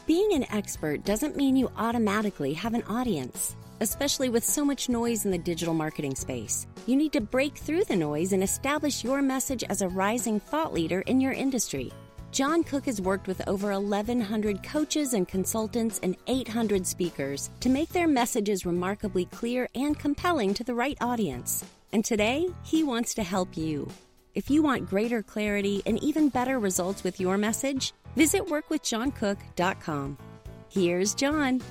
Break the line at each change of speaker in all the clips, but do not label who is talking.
Being an expert doesn't mean you automatically have an audience, especially with so much noise in the digital marketing space. You need to break through the noise and establish your message as a rising thought leader in your industry. John Cook has worked with over 1,100 coaches and consultants and 800 speakers to make their messages remarkably clear and compelling to the right audience. And today, he wants to help you. If you want greater clarity and even better results with your message, visit workwithjohncook.com. Here's John.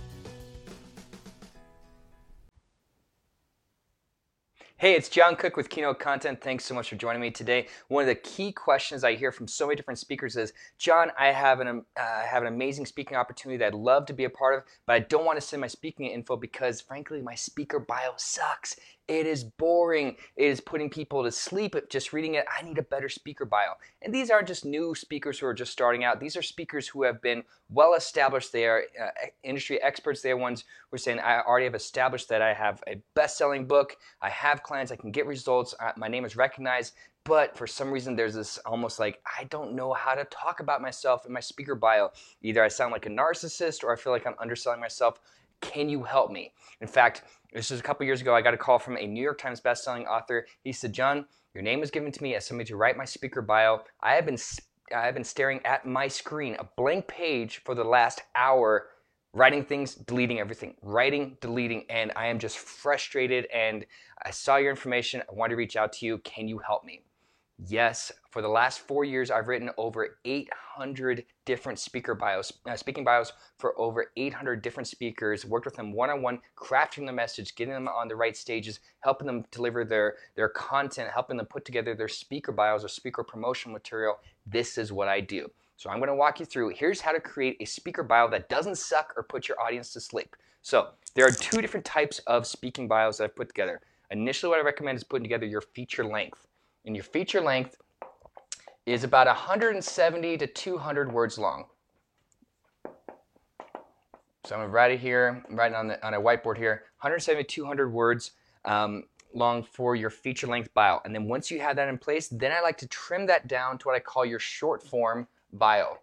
Hey, it's John Cook with Keynote Content. Thanks so much for joining me today. One of the key questions I hear from so many different speakers is, John, I have an amazing speaking opportunity that I'd love to be a part of, but I don't want to send my speaking info because, frankly, my speaker bio sucks. It is boring. It is putting people to sleep just reading it. I need a better speaker bio. And these aren't just new speakers who are just starting out. These are speakers who have been well established. They are industry experts. They are ones who are saying, I already have established that I have a best-selling book. I have clients. I can get results. My name is recognized. But for some reason, there's this almost like, I don't know how to talk about myself in my speaker bio. Either I sound like a narcissist or I feel like I'm underselling myself. Can you help me? In fact, this was a couple years ago. I got a call from a New York Times bestselling author. He said, John, your name was given to me as somebody to write my speaker bio. I have been staring at my screen, a blank page for the last hour, writing things, deleting everything, writing, deleting, and I am just frustrated, and I saw your information. I wanted to reach out to you. Can you help me? Yes, for the last 4 years, I've written over 800 different speaking bios for over 800 different speakers, worked with them one-on-one, crafting the message, getting them on the right stages, helping them deliver their content, helping them put together their speaker bios or speaker promotional material. This is what I do. So I'm going to walk you through, here's how to create a speaker bio that doesn't suck or put your audience to sleep. So there are two different types of speaking bios that I've put together. Initially, what I recommend is putting together your feature length. And your feature length is about 170 to 200 words long. So I'm going to write it here, I'm writing on a whiteboard here, 170 to 200 words long for your feature length bio. And then once you have that in place, then I like to trim that down to what I call your short form bio.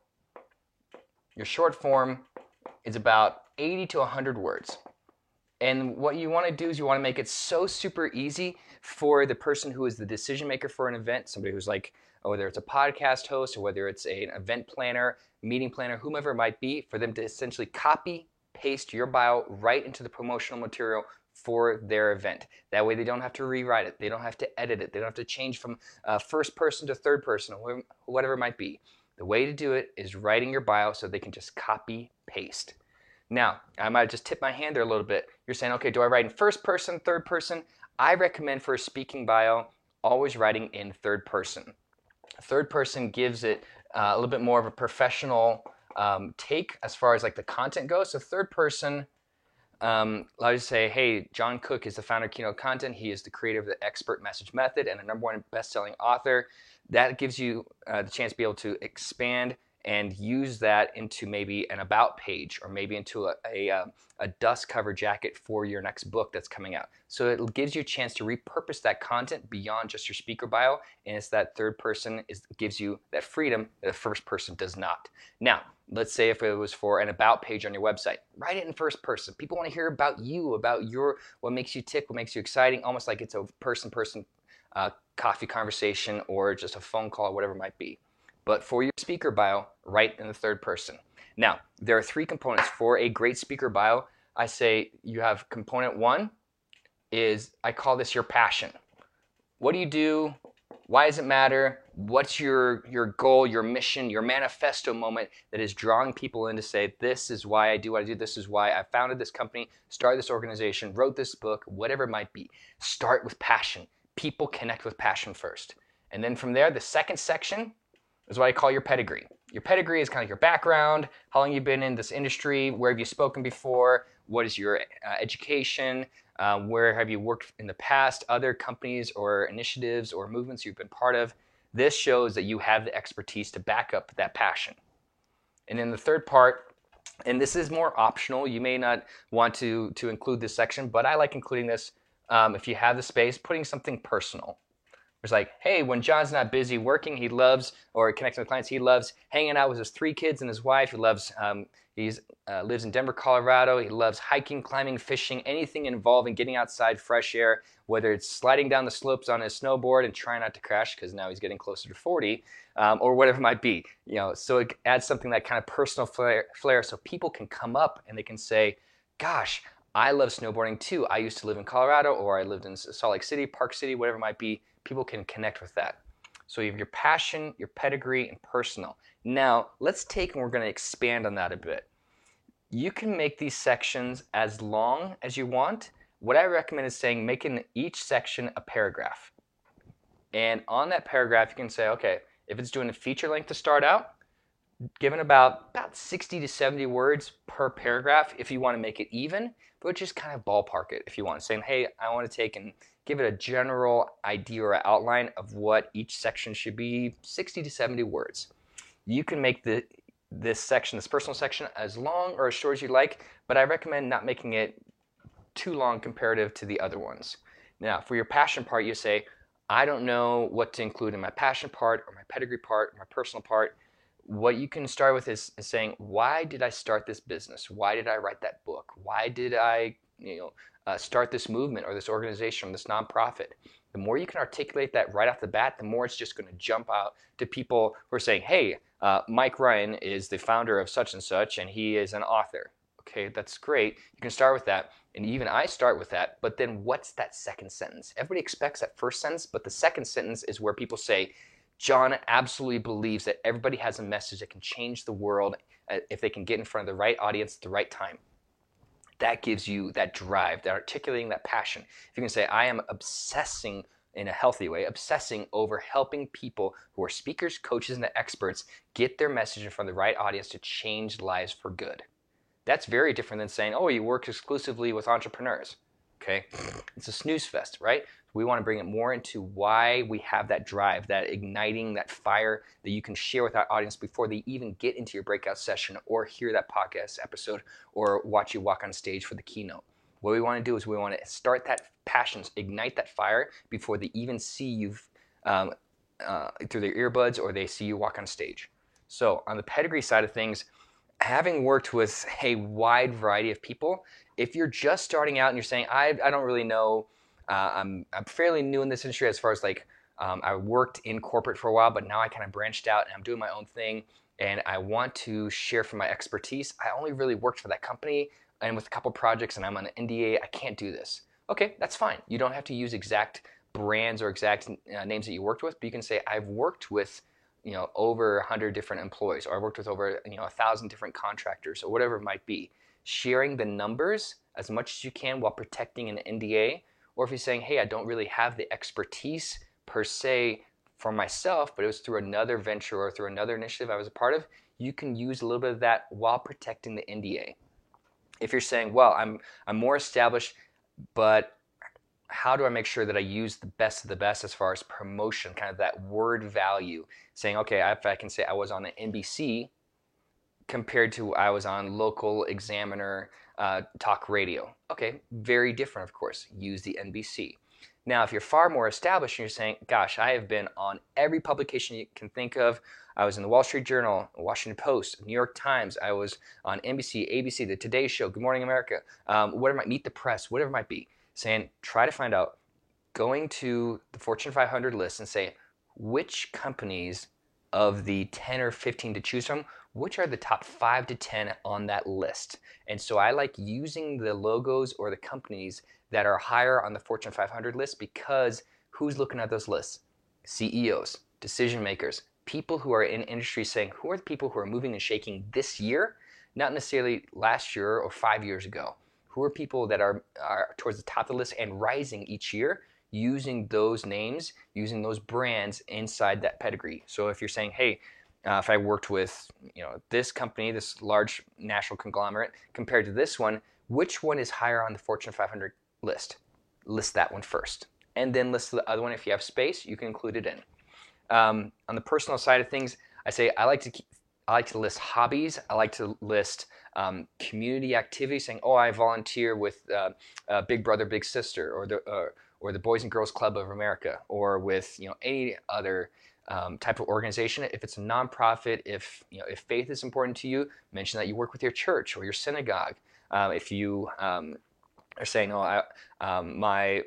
Your short form is about 80 to 100 words. And what you want to do is you want to make it so super easy for the person who is the decision maker for an event, somebody who's like, whether it's a podcast host or whether it's an event planner, meeting planner, whomever it might be, for them to essentially copy, paste your bio right into the promotional material for their event. That way they don't have to rewrite it. They don't have to edit it. They don't have to change from first person to third person or whatever it might be. The way to do it is writing your bio so they can just copy, paste. Now, I might just tip my hand there a little bit. You're saying, okay, do I write in first person, third person? I recommend for a speaking bio, always writing in third person. Third person gives it a little bit more of a professional take as far as like the content goes. So third person, allows you to say, hey, John Cook is the founder of Keynote Content. He is the creator of the Expert Message Method and a #1 best-selling author. That gives you the chance to be able to expand and use that into maybe an about page or maybe into a dust cover jacket for your next book that's coming out. So it gives you a chance to repurpose that content beyond just your speaker bio, and it's that third person gives you that freedom that the first person does not. Now, let's say if it was for an about page on your website, write it in first person. People want to hear about you, about what makes you tick, what makes you exciting, almost like it's a person-person coffee conversation or just a phone call or whatever it might be. But for your speaker bio, write in the third person. Now, there are 3 components for a great speaker bio. I say you have component 1 is, I call this your passion. What do you do? Why does it matter? What's your goal, your mission, your manifesto moment that is drawing people in to say, this is why I do what I do. This is why I founded this company, started this organization, wrote this book, whatever it might be. Start with passion. People connect with passion first. And then from there, the second section is what I call your pedigree. Your pedigree is kind of your background, how long you've been in this industry, where have you spoken before, what is your education, where have you worked in the past, other companies or initiatives or movements you've been part of. This shows that you have the expertise to back up that passion. And then the third part, and this is more optional, you may not want to include this section, but I like including this if you have the space, putting something personal. It's like, hey, when John's not busy working, he loves, or connecting with clients, he loves hanging out with his 3 kids and his wife. He loves, lives in Denver, Colorado. He loves hiking, climbing, fishing, anything involving getting outside, fresh air, whether it's sliding down the slopes on his snowboard and trying not to crash because now he's getting closer to 40, or whatever it might be. So it adds something that kind of personal flair so people can come up and they can say, gosh, I love snowboarding too. I used to live in Colorado, or I lived in Salt Lake City, Park City, whatever it might be. People can connect with that. So you have your passion, your pedigree, and personal. Now, let's take and we're going to expand on that a bit. You can make these sections as long as you want. What I recommend is making each section a paragraph. And on that paragraph, you can say, okay, if it's doing a feature length to start out, given about 60 to 70 words per paragraph if you want to make it even, but just kind of ballpark it if you want. Saying, hey, I want to take and give it a general idea or outline of what each section should be, 60 to 70 words. You can make this personal section, as long or as short as you like, but I recommend not making it too long comparative to the other ones. Now, for your passion part, you say, I don't know what to include in my passion part or my pedigree part or my personal part. What you can start with is saying, why did I start this business? Why did I write that book? Why did I start this movement or this organization or this nonprofit? The more you can articulate that right off the bat, the more it's just going to jump out to people who are saying, hey, Mike Ryan is the founder of such and such, and he is an author. Okay, that's great. You can start with that. And even I start with that, but then what's that second sentence? Everybody expects that first sentence, but the second sentence is where people say, John absolutely believes that everybody has a message that can change the world if they can get in front of the right audience at the right time. That gives you that drive, that articulating that passion. If you can say, I am obsessing in a healthy way, obsessing over helping people who are speakers, coaches, and experts get their message in front of the right audience to change lives for good. That's very different than saying, oh, you work exclusively with entrepreneurs. Okay, it's a snooze fest, right? We want to bring it more into why we have that drive, that igniting, that fire that you can share with our audience before they even get into your breakout session or hear that podcast episode or watch you walk on stage for the keynote. What we want to do is we want to start that passion, ignite that fire before they even see you through their earbuds or they see you walk on stage. So on the pedigree side of things, having worked with a wide variety of people, if you're just starting out and you're saying, I don't really know, I'm fairly new in this industry as far as I worked in corporate for a while, but now I kind of branched out and I'm doing my own thing and I want to share from my expertise. I only really worked for that company and with a couple projects and I'm on an NDA, I can't do this. Okay, that's fine. You don't have to use exact brands or exact names that you worked with, but you can say, I've worked with over 100 different employees, or I worked with over 1,000 different contractors, or whatever it might be. Sharing the numbers as much as you can while protecting an NDA, or if you're saying, hey, I don't really have the expertise per se for myself, but it was through another venture or through another initiative I was a part of, you can use a little bit of that while protecting the NDA. If you're saying, well, I'm more established, but how do I make sure that I use the best of the best as far as promotion, kind of that word value, saying, okay, if I can say I was on the NBC compared to I was on local Examiner talk radio. Okay, very different, of course. Use the NBC. Now, if you're far more established and you're saying, gosh, I have been on every publication you can think of. I was in the Wall Street Journal, Washington Post, New York Times. I was on NBC, ABC, The Today Show, Good Morning America, whatever it might, Meet the Press, whatever it might be. Saying, try to find out, going to the Fortune 500 list and say, which companies of the 10 or 15 to choose from, which are the top 5 to 10 on that list? And so I like using the logos or the companies that are higher on the Fortune 500 list because who's looking at those lists? CEOs, decision makers, people who are in industry saying, who are the people who are moving and shaking this year, not necessarily last year or 5 years ago. Who are people that are towards the top of the list and rising each year using those names, using those brands inside that pedigree. So if you're saying, hey, if I worked with this company, this large national conglomerate, compared to this one, which one is higher on the Fortune 500 list? List that one first. And then list the other one. If you have space, you can include it in. On the personal side of things, I say I like to list hobbies. I like to list community activities, saying, oh, I volunteer with Big Brother, Big Sister, or the Boys and Girls Club of America, or with any other type of organization. If it's a nonprofit, if faith is important to you, mention that you work with your church or your synagogue. If you are saying, my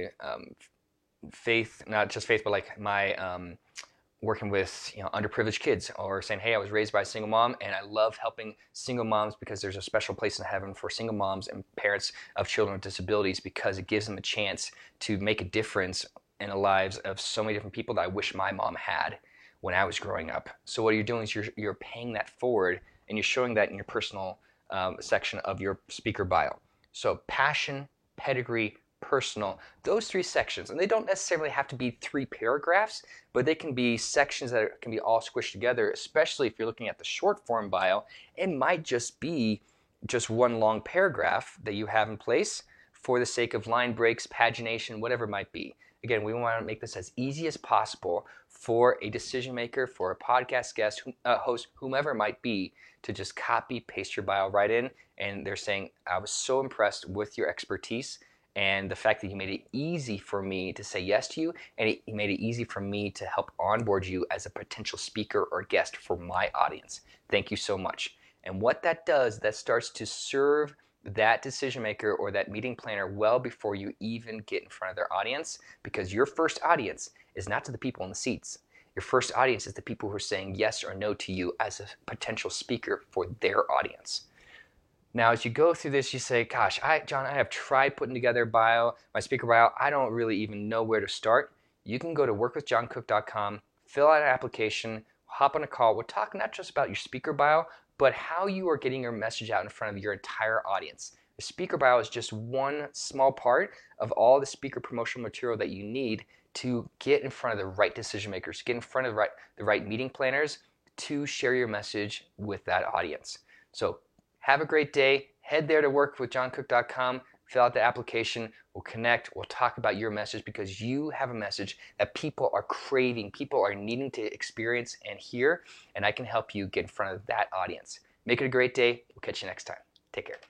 faith, not just faith, but like my working with underprivileged kids, or saying, hey, I was raised by a single mom and I love helping single moms because there's a special place in heaven for single moms and parents of children with disabilities, because it gives them a chance to make a difference in the lives of so many different people that I wish my mom had when I was growing up. So what you're doing is you're paying that forward, and you're showing that in your personal section of your speaker bio. So passion, pedigree, personal, those 3 sections. And they don't necessarily have to be 3 paragraphs, but they can be sections that can be all squished together, especially if you're looking at the short form bio. It might just be just one long paragraph that you have in place for the sake of line breaks, pagination, whatever it might be. Again, we want to make this as easy as possible for a decision maker, for a podcast guest, host, whomever it might be, to just copy, paste your bio right in. And they're saying, I was so impressed with your expertise and the fact that you made it easy for me to say yes to you, and you made it easy for me to help onboard you as a potential speaker or guest for my audience. Thank you so much. And what that does, that starts to serve that decision maker or that meeting planner well before you even get in front of their audience, because your first audience is not to the people in the seats. Your first audience is the people who are saying yes or no to you as a potential speaker for their audience. Now, as you go through this, you say, gosh, John, I have tried putting together my speaker bio. I don't really even know where to start. You can go to workwithjohncook.com, fill out an application, hop on a call. We'll talk not just about your speaker bio, but how you are getting your message out in front of your entire audience. The speaker bio is just one small part of all the speaker promotional material that you need to get in front of the right decision makers, get in front of the right meeting planners to share your message with that audience. So have a great day. Head there to workwithjohncook.com, fill out the application. We'll connect. We'll talk about your message, because you have a message that people are craving, people are needing to experience and hear, and I can help you get in front of that audience. Make it a great day. We'll catch you next time. Take care.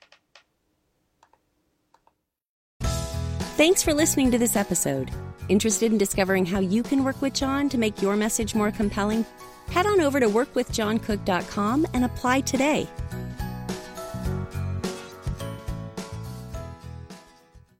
Thanks for listening to this episode. Interested in discovering how you can work with John to make your message more compelling? Head on over to workwithjohncook.com and apply today.